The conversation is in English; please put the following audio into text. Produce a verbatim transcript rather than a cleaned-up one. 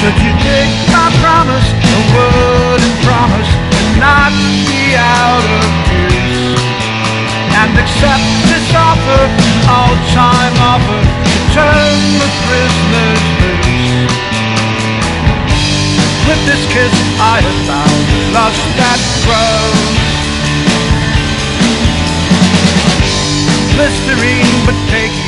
Would you take my promise, a word and promise, and not be out of use, and accept this offer, all-time offer, to turn the prisoners loose? With this kiss I have found lust that grows, blistering but takes